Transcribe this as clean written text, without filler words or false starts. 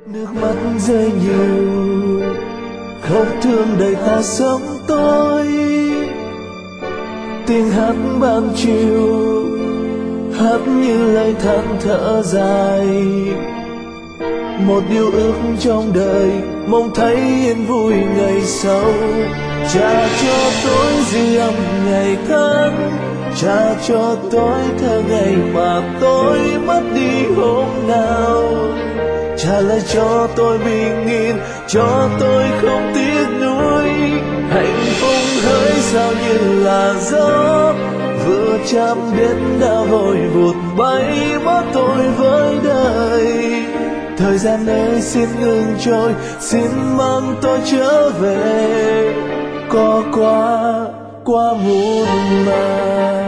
Nước mắt rơi nhiều, khóc thương đầy ta sống tôi. Tiếng hát ban chiều, hát như lời than thở dài. Một điều ước trong đời, mong thấy yên vui ngày sau. Trả cho tôi dư âm ngày tháng, trả cho tôi thơ ngày mà tôi mất đi hôm nào. Trả lại cho tôi bình yên, cho tôi không tiếc nuối. Hạnh phúc hỡi sao như là gió, vừa chạm đến đã vội vụt bay mất tôi với đời. Thời gian ơi xin ngừng trôi, xin mang tôi trở về, có qua muôn màng.